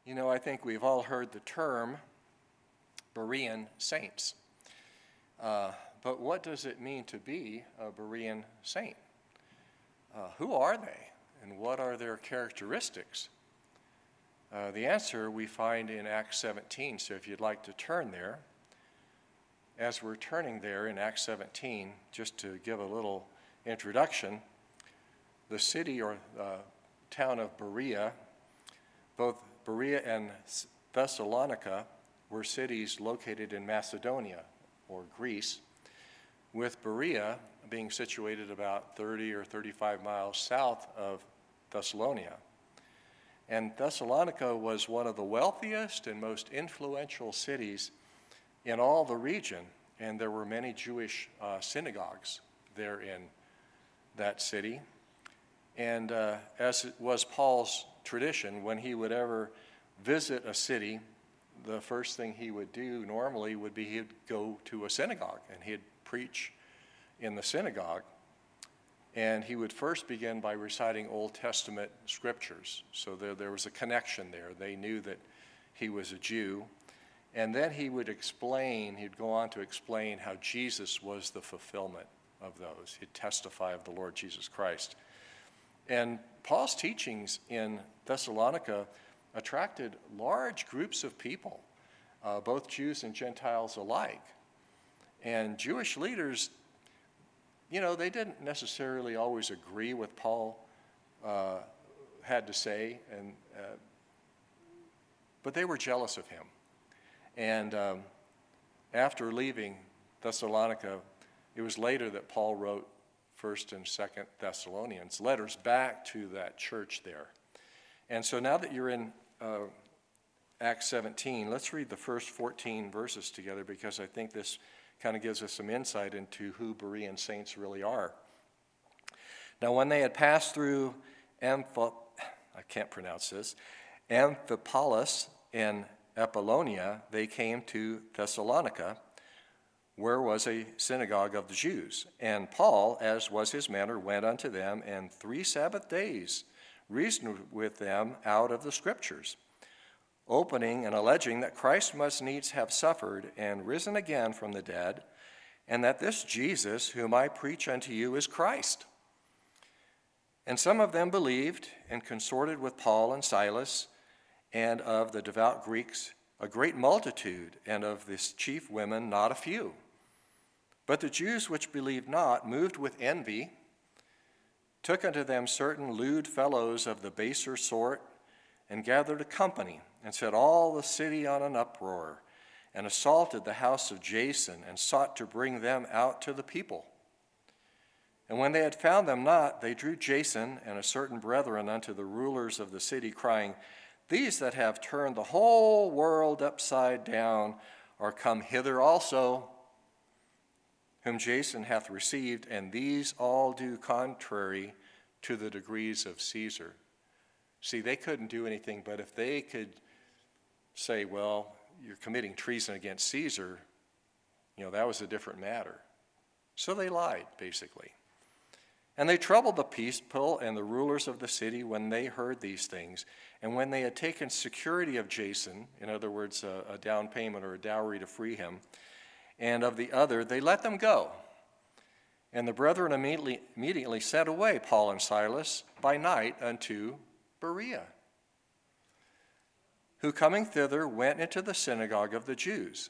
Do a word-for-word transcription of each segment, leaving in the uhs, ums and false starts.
You know, I think we've all heard the term Berean saints. Uh, but what does it mean to be a Berean saint? Uh, who are they, and what are their characteristics? Uh, the answer we find in Acts seventeen, so if you'd like to turn there. As we're turning there in Acts seventeen, just to give a little introduction, the city or uh, town of Berea, both Berea and Thessalonica were cities located in Macedonia, or Greece, with Berea being situated about thirty or thirty-five miles south of Thessalonica. And Thessalonica was one of the wealthiest and most influential cities in all the region, and there were many Jewish uh, synagogues there in that city. And uh, as it was Paul's tradition, when he would ever visit a city, the first thing he would do normally would be he'd go to a synagogue and he'd preach in the synagogue. And he would first begin by reciting Old Testament scriptures. So there, there was a connection there. They knew that he was a Jew. And then he would explain, he'd go on to explain how Jesus was the fulfillment of those. He'd testify of the Lord Jesus Christ. And Paul's teachings in Thessalonica attracted large groups of people, uh, both Jews and Gentiles alike. And Jewish leaders, you know, they didn't necessarily always agree with Paul uh, had to say, and uh, but they were jealous of him. And um, after leaving Thessalonica, it was later that Paul wrote First and Second Thessalonians, letters back to that church there. And so now that you're in uh, Acts seventeen, let's read the first fourteen verses together, because I think this kind of gives us some insight into who Berean saints really are. Now, when they had passed through Amphi- I can't pronounce this, Amphipolis and Apollonia, they came to Thessalonica, where was a synagogue of the Jews. And Paul, as was his manner, went unto them, and three Sabbath days reasoned with them out of the Scriptures, opening and alleging that Christ must needs have suffered and risen again from the dead, and that this Jesus, whom I preach unto you, is Christ. And some of them believed and consorted with Paul and Silas, and of the devout Greeks a great multitude, and of the chief women not a few. But the Jews which believed not, moved with envy, took unto them certain lewd fellows of the baser sort, and gathered a company, and set all the city on an uproar, and assaulted the house of Jason, and sought to bring them out to the people. And when they had found them not, they drew Jason and a certain brethren unto the rulers of the city, crying, These that have turned the whole world upside down are come hither also, whom Jason hath received, and these all do contrary to the decrees of Caesar. See, they couldn't do anything, but if they could say, well, you're committing treason against Caesar, you know, that was a different matter. So they lied, basically. And they troubled the people and the rulers of the city when they heard these things. And when they had taken security of Jason, in other words, a, a down payment or a dowry to free him, and of the other, they let them go. And the brethren immediately, immediately sent away Paul and Silas by night unto Berea, who coming thither went into the synagogue of the Jews.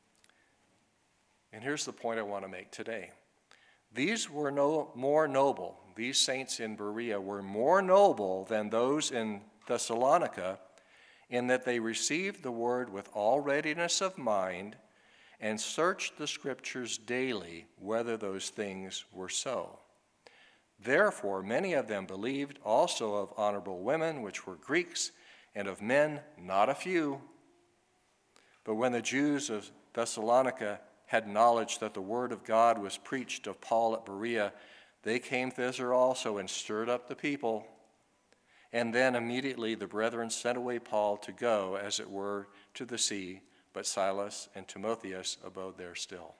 And here's the point I want to make today. These were no more noble, these saints in Berea were more noble than those in Thessalonica, in that they received the word with all readiness of mind, and searched the Scriptures daily whether those things were so. Therefore many of them believed, also of honorable women, which were Greeks, and of men not a few. But when the Jews of Thessalonica had knowledge that the word of God was preached of Paul at Berea, they came thither also and stirred up the people. And then immediately the brethren sent away Paul to go, as it were, to the sea, but Silas and Timotheus abode there still.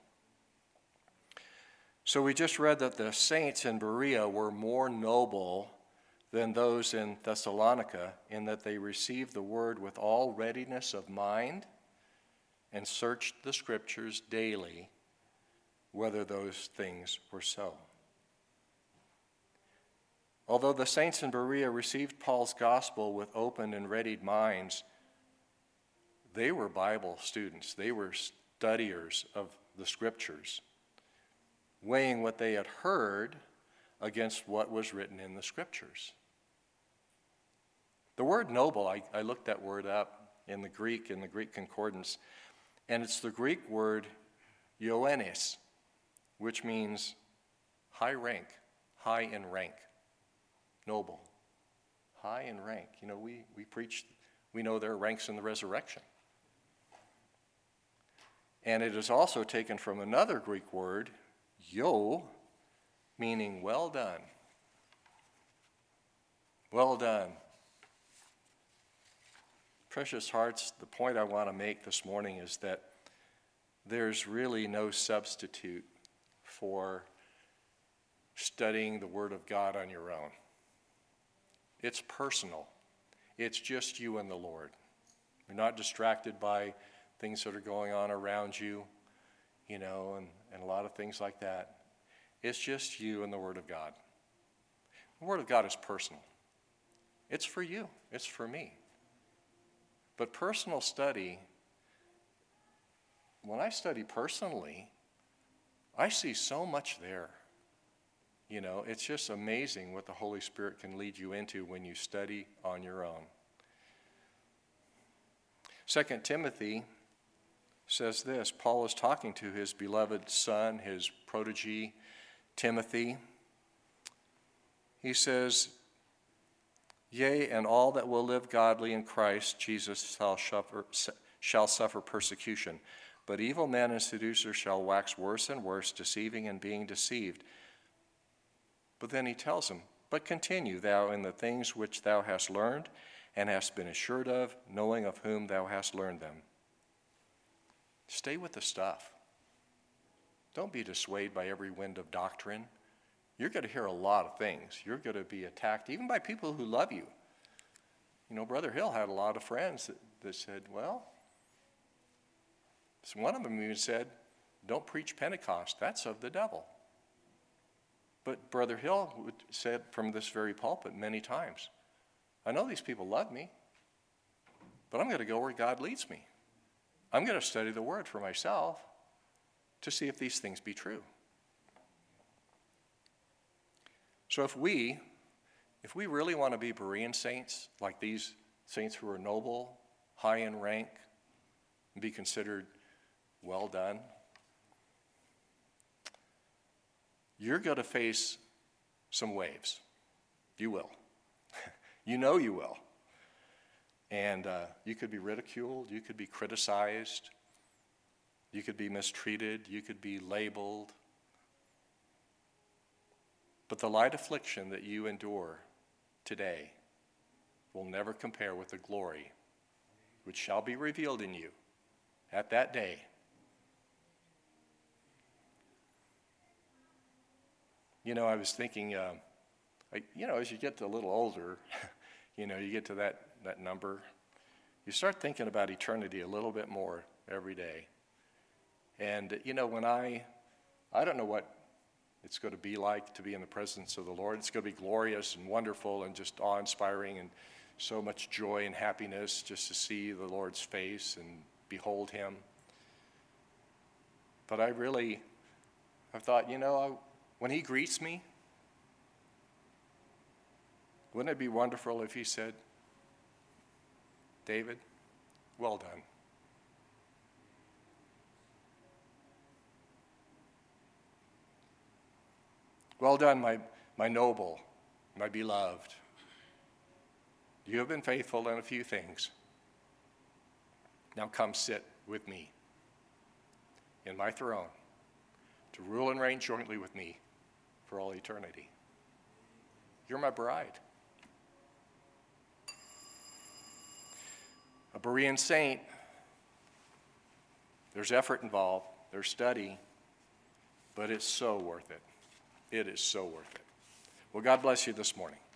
So we just read that the saints in Berea were more noble than those in Thessalonica, in that they received the word with all readiness of mind and searched the scriptures daily whether those things were so. Although the saints in Berea received Paul's gospel with open and readied minds, they were Bible students. They were studiers of the scriptures, weighing what they had heard against what was written in the scriptures. The word noble, I, I looked that word up in the Greek, in the Greek concordance, and it's the Greek word ioannis, which means high rank, high in rank, noble, high in rank. You know, we, we preach, we know there are ranks in the resurrection. And it is also taken from another Greek word, yo, meaning well done. Well done. Precious hearts, the point I want to make this morning is that there's really no substitute for studying the Word of God on your own. It's personal. It's just you and the Lord. You're not distracted by things that are going on around you, you know, and, and a lot of things like that. It's just you and the Word of God. The Word of God is personal. It's for you. It's for me. But personal study, when I study personally, I see so much there. You know, it's just amazing what the Holy Spirit can lead you into when you study on your own. Second Timothy says this. Paul is talking to his beloved son, his protege, Timothy. He says, yea, and all that will live godly in Christ Jesus shall suffer, shall suffer persecution. But evil men and seducers shall wax worse and worse, deceiving and being deceived. But then he tells him, but continue thou in the things which thou hast learned and hast been assured of, knowing of whom thou hast learned them. Stay with the stuff. Don't be dissuaded by every wind of doctrine. You're going to hear a lot of things. You're going to be attacked even by people who love you. You know, Brother Hill had a lot of friends that, that said, well, so one of them even said, don't preach Pentecost. That's of the devil. But Brother Hill said from this very pulpit many times, I know these people love me, but I'm going to go where God leads me. I'm going to study the Word for myself to see if these things be true. So if we, if we really want to be Berean saints, like these saints who are noble, high in rank, and be considered well done, you're going to face some waves. You will. You know you will. And uh, you could be ridiculed, you could be criticized, you could be mistreated, you could be labeled. But the light affliction that you endure today will never compare with the glory which shall be revealed in you at that day. You know, I was thinking, uh, I, you know, as you get a little older, you know, you get to that, that number, you start thinking about eternity a little bit more every day. And, you know, when I, I don't know what it's going to be like to be in the presence of the Lord. It's going to be glorious and wonderful and just awe-inspiring and so much joy and happiness just to see the Lord's face and behold him. But I really, I've thought, you know, I, when he greets me, wouldn't it be wonderful if he said, David, well done. Well done, my, my noble, my beloved. You have been faithful in a few things. Now come sit with me in my throne to rule and reign jointly with me for all eternity. You're my bride. A Berean saint, there's effort involved, there's study, but it's so worth it. It is so worth it. Well, God bless you this morning.